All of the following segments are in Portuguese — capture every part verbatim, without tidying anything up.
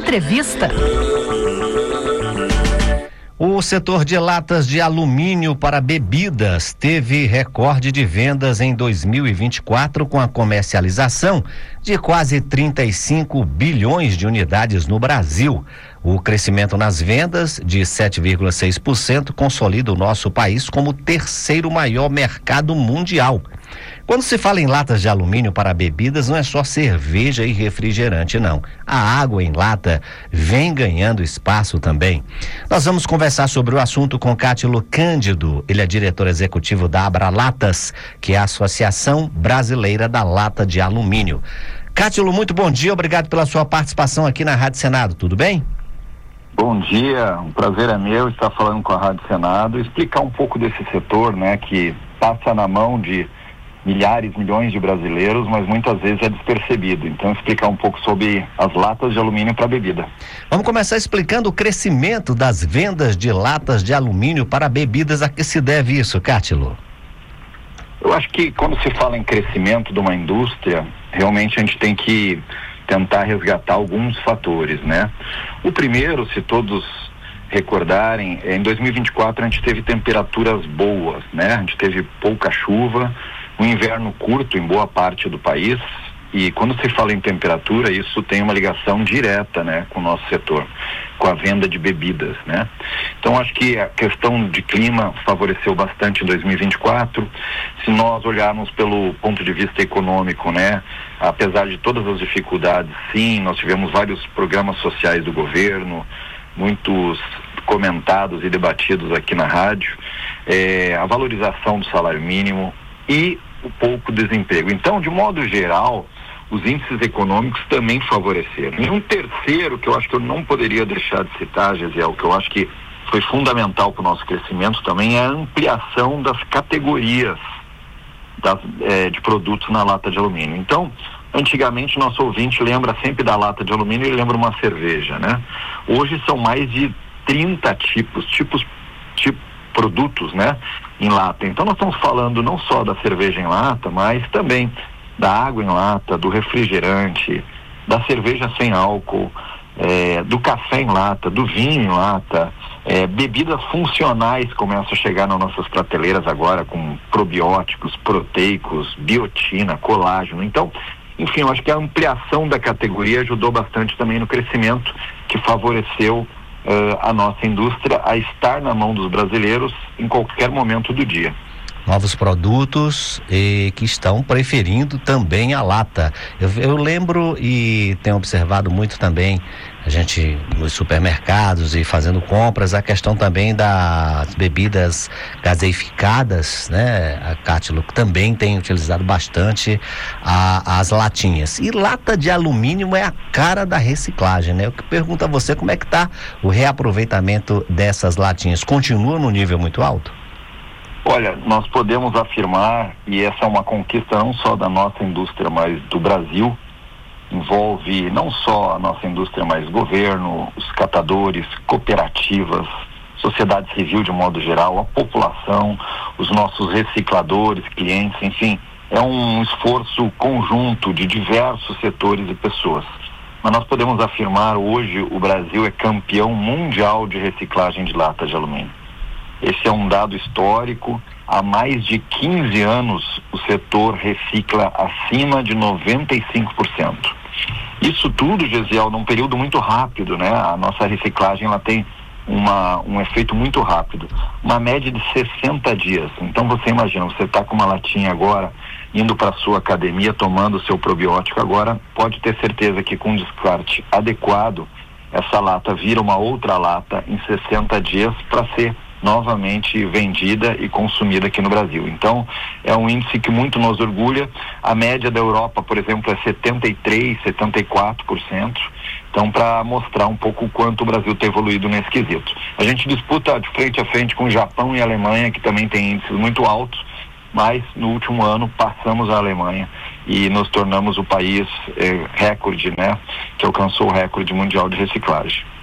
Entrevista. O setor de latas de alumínio para bebidas teve recorde de vendas em dois mil e vinte e quatro, com a comercialização de quase trinta e cinco bilhões de unidades no Brasil. O crescimento nas vendas de sete vírgula seis por cento consolida o nosso país como o terceiro maior mercado mundial. Quando se fala em latas de alumínio para bebidas, não é só cerveja e refrigerante, não. A água em lata vem ganhando espaço também. Nós vamos conversar sobre o assunto com Cátilo Cândido. Ele é diretor executivo da Abralatas, que é a Associação Brasileira da Lata de Alumínio. Cátilo, muito bom dia, obrigado pela sua participação aqui na Rádio Senado, tudo bem? Bom dia, um prazer é meu estar falando com a Rádio Senado, explicar um pouco desse setor, né, que passa na mão de milhares, milhões de brasileiros, mas muitas vezes é despercebido. Então, explicar um pouco sobre as latas de alumínio para bebida. Vamos começar explicando o crescimento das vendas de latas de alumínio para bebidas. A que se deve isso, Cátilo? Eu acho que quando se fala em crescimento de uma indústria, realmente a gente tem que tentar resgatar alguns fatores, né? O primeiro, se todos recordarem, em dois mil e vinte e quatro a gente teve temperaturas boas, né? A gente teve pouca chuva, um inverno curto em boa parte do país, e quando se fala em temperatura, isso tem uma ligação direta, né, com o nosso setor, com a venda de bebidas, né? Então, acho que a questão de clima favoreceu bastante em dois mil e vinte e quatro. Se nós olharmos pelo ponto de vista econômico, né, apesar de todas as dificuldades, sim, nós tivemos vários programas sociais do governo, muitos comentados e debatidos aqui na rádio, é, a valorização do salário mínimo e o pouco desemprego. Então, de modo geral, os índices econômicos também favoreceram. E um terceiro, que eu acho que eu não poderia deixar de citar, Gesiel, que eu acho que foi fundamental para o nosso crescimento também, é a ampliação das categorias das, é, de produtos na lata de alumínio. Então, antigamente, nosso ouvinte lembra sempre da lata de alumínio e lembra uma cerveja, né? Hoje são mais de trinta tipos, tipos, tipo, produtos, né, em lata. Então, nós estamos falando não só da cerveja em lata, mas também da água em lata, do refrigerante, da cerveja sem álcool, é, do café em lata, do vinho em lata, é, bebidas funcionais começam a chegar nas nossas prateleiras agora com probióticos, proteicos, biotina, colágeno. Então, enfim, eu acho que a ampliação da categoria ajudou bastante também no crescimento, que favoreceu Uh, a nossa indústria a estar na mão dos brasileiros em qualquer momento do dia. Novos produtos e que estão preferindo também a lata. Eu, eu lembro e tenho observado muito também, a gente nos supermercados e fazendo compras, a questão também das bebidas gaseificadas, né? A Cátilo também tem utilizado bastante a, as latinhas. E lata de alumínio é a cara da reciclagem, né? Eu pergunto a você, como é que está o reaproveitamento dessas latinhas? Continua no nível muito alto? Olha, nós podemos afirmar, e essa é uma conquista não só da nossa indústria, mas do Brasil, envolve não só a nossa indústria, mas governo, os catadores, cooperativas, sociedade civil de modo geral, a população, os nossos recicladores, clientes, enfim, é um esforço conjunto de diversos setores e pessoas. Mas nós podemos afirmar hoje o Brasil é campeão mundial de reciclagem de lata de alumínio. Esse é um dado histórico. Há mais de quinze anos o setor recicla acima de noventa e cinco por cento. Isso tudo, Gesiel, num período muito rápido, né? A nossa reciclagem ela tem uma, um efeito muito rápido, uma média de sessenta dias. Então você imagina, você está com uma latinha agora, indo para a sua academia, tomando o seu probiótico agora, pode ter certeza que com um descarte adequado, essa lata vira uma outra lata em sessenta dias para ser novamente vendida e consumida aqui no Brasil. Então, é um índice que muito nos orgulha. A média da Europa, por exemplo, é setenta e três, setenta e quatro por cento. Então, para mostrar um pouco o quanto o Brasil tem evoluído nesse quesito. A gente disputa de frente a frente com o Japão e a Alemanha, que também tem índices muito altos, mas no último ano passamos a Alemanha e nos tornamos o país eh, recorde, né, que alcançou o recorde mundial de reciclagem.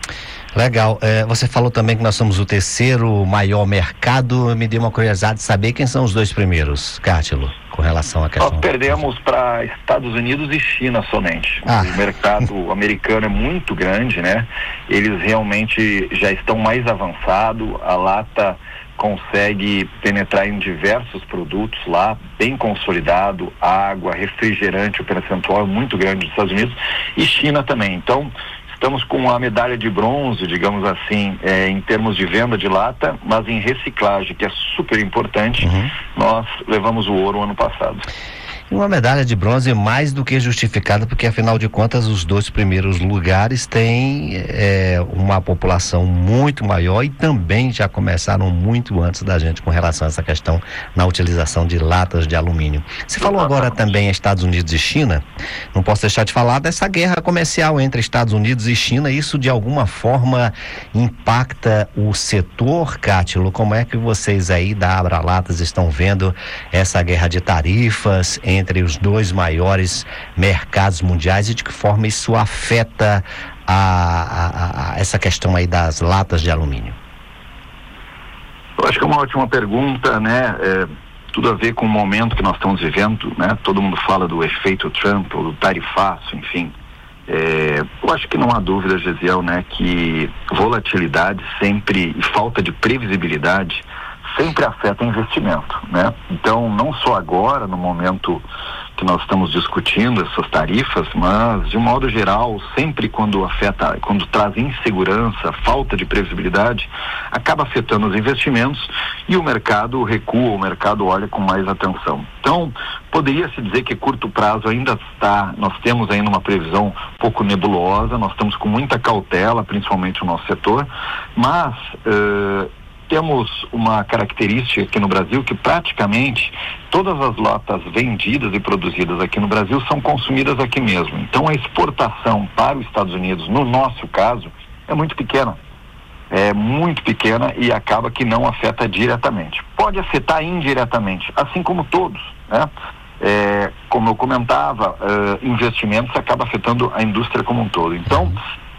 Legal. É, você falou também que nós somos o terceiro maior mercado. Me deu uma curiosidade de saber quem são os dois primeiros, Cátilo, com relação à questão. Nós perdemos para Estados Unidos e China somente. Ah. O mercado americano é muito grande, né? Eles realmente já estão mais avançados. A lata consegue penetrar em diversos produtos lá, bem consolidado, água, refrigerante, o percentual é muito grande dos Estados Unidos, e China também. Então, estamos com a medalha de bronze, digamos assim, é, em termos de venda de lata, mas em reciclagem, que é super importante, uhum. Nós levamos o ouro ano passado. Uma medalha de bronze mais do que justificada, porque afinal de contas os dois primeiros lugares têm é, uma população muito maior e também já começaram muito antes da gente com relação a essa questão na utilização de latas de alumínio. Você falou agora também Estados Unidos e China, não posso deixar de falar dessa guerra comercial entre Estados Unidos e China. Isso de alguma forma impacta o setor, Cátilo? Como é que vocês aí da Abralatas estão vendo essa guerra de tarifas entre entre os dois maiores mercados mundiais e de que forma isso afeta a, a, a essa questão aí das latas de alumínio? Eu acho que é uma ótima pergunta, né? É, tudo a ver com o momento que nós estamos vivendo, né? Todo mundo fala do efeito Trump, ou do tarifaço, enfim. É, eu acho que não há dúvida, Gesiel, né? Que volatilidade sempre e falta de previsibilidade sempre afeta investimento, né? Então, não só agora, no momento que nós estamos discutindo essas tarifas, mas, de modo geral, sempre quando afeta, quando traz insegurança, falta de previsibilidade, acaba afetando os investimentos e o mercado recua, o mercado olha com mais atenção. Então, poderia-se dizer que curto prazo ainda está, nós temos ainda uma previsão um pouco nebulosa, nós estamos com muita cautela, principalmente o nosso setor, mas uh, temos uma característica aqui no Brasil que praticamente todas as latas vendidas e produzidas aqui no Brasil são consumidas aqui mesmo. Então a exportação para os Estados Unidos, no nosso caso, é muito pequena. É muito pequena e acaba que não afeta diretamente. Pode afetar indiretamente, assim como todos, né? É, como eu comentava, uh, investimentos acaba afetando a indústria como um todo. Então,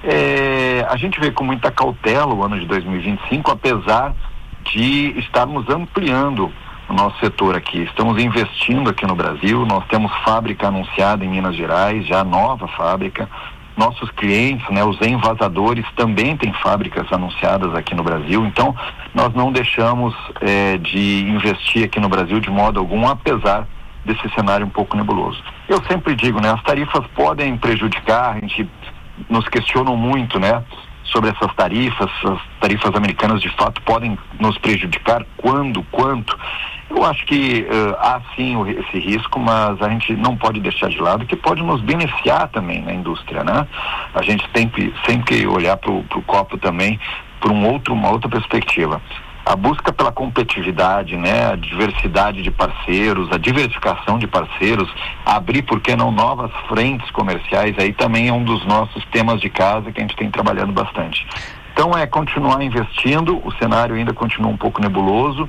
É, a gente vê com muita cautela o ano de dois mil e vinte e cinco, apesar de estarmos ampliando o nosso setor aqui. Estamos investindo aqui no Brasil, nós temos fábrica anunciada em Minas Gerais, já nova fábrica. Nossos clientes, né, os envasadores, também têm fábricas anunciadas aqui no Brasil. Então, nós não deixamos é, de investir aqui no Brasil de modo algum, apesar desse cenário um pouco nebuloso. Eu sempre digo, né, as tarifas podem prejudicar, a gente nos questionam muito, né, sobre essas tarifas, as tarifas americanas de fato podem nos prejudicar, quando, quanto? Eu acho que uh, há sim o, esse risco, mas a gente não pode deixar de lado que pode nos beneficiar também na indústria, né? A gente tem que sempre olhar para o copo também por um outro, uma outra perspectiva. A busca pela competitividade, né, a diversidade de parceiros, a diversificação de parceiros, abrir, por que não, novas frentes comerciais, aí também é um dos nossos temas de casa que a gente tem trabalhando bastante. Então é continuar investindo, o cenário ainda continua um pouco nebuloso,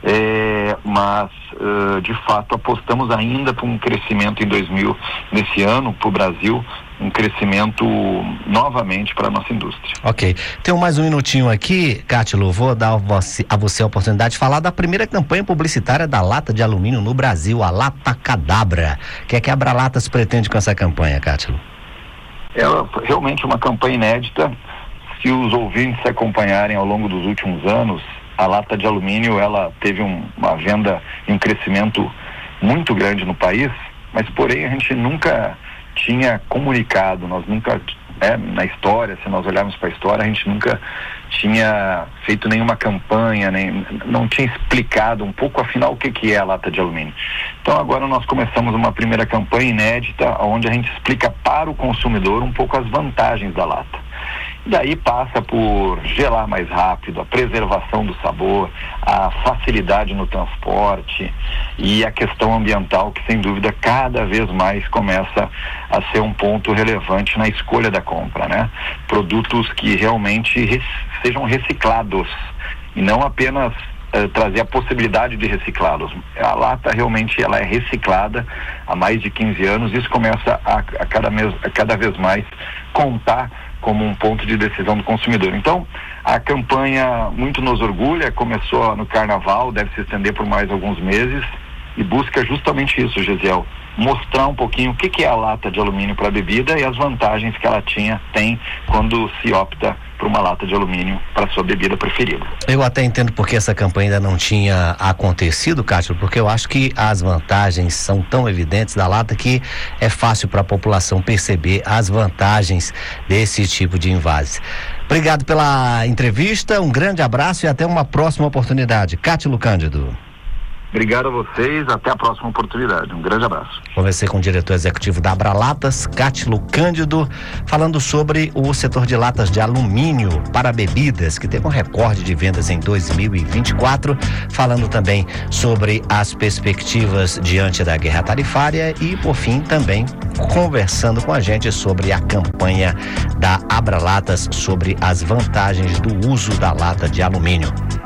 é, mas uh, de fato apostamos ainda para um crescimento em dois mil, nesse ano, para o Brasil, um crescimento novamente para a nossa indústria. Ok. Tenho mais um minutinho aqui, Cátilo, vou dar a você, a você a oportunidade de falar da primeira campanha publicitária da lata de alumínio no Brasil, a Lata Cadabra. O que é que a Abralatas pretende com essa campanha, Cátilo? É realmente uma campanha inédita. Se os ouvintes acompanharem ao longo dos últimos anos, a lata de alumínio, ela teve um, uma venda e um crescimento muito grande no país, mas porém a gente nunca tinha comunicado, nós nunca, né, na história, se nós olharmos para a história, a gente nunca tinha feito nenhuma campanha, nem, não tinha explicado um pouco, afinal, o que, que é a lata de alumínio. Então agora nós começamos uma primeira campanha inédita, onde a gente explica para o consumidor um pouco as vantagens da lata. E aí passa por gelar mais rápido, a preservação do sabor, a facilidade no transporte e a questão ambiental, que sem dúvida cada vez mais começa a ser um ponto relevante na escolha da compra, né? Produtos que realmente res, sejam reciclados e não apenas uh, trazer a possibilidade de reciclá-los. A lata realmente ela é reciclada há mais de quinze anos e isso começa a, a, cada, mes, a cada vez mais contar como um ponto de decisão do consumidor. Então, a campanha muito nos orgulha, começou no Carnaval, deve se estender por mais alguns meses e busca justamente isso, Gesiel, mostrar um pouquinho o que, que é a lata de alumínio para bebida e as vantagens que ela tinha, tem quando se opta por uma lata de alumínio para sua bebida preferida. Eu até entendo porque essa campanha ainda não tinha acontecido, Cássio, porque eu acho que as vantagens são tão evidentes da lata que é fácil para a população perceber as vantagens desse tipo de invase. Obrigado pela entrevista, um grande abraço e até uma próxima oportunidade. Cátilo Cândido. Obrigado a vocês, até a próxima oportunidade. Um grande abraço. Conversei com o diretor executivo da Abralatas, Cátilo Cândido, falando sobre o setor de latas de alumínio para bebidas, que teve um recorde de vendas em dois mil e vinte e quatro, falando também sobre as perspectivas diante da guerra tarifária e, por fim, também conversando com a gente sobre a campanha da Abralatas sobre as vantagens do uso da lata de alumínio.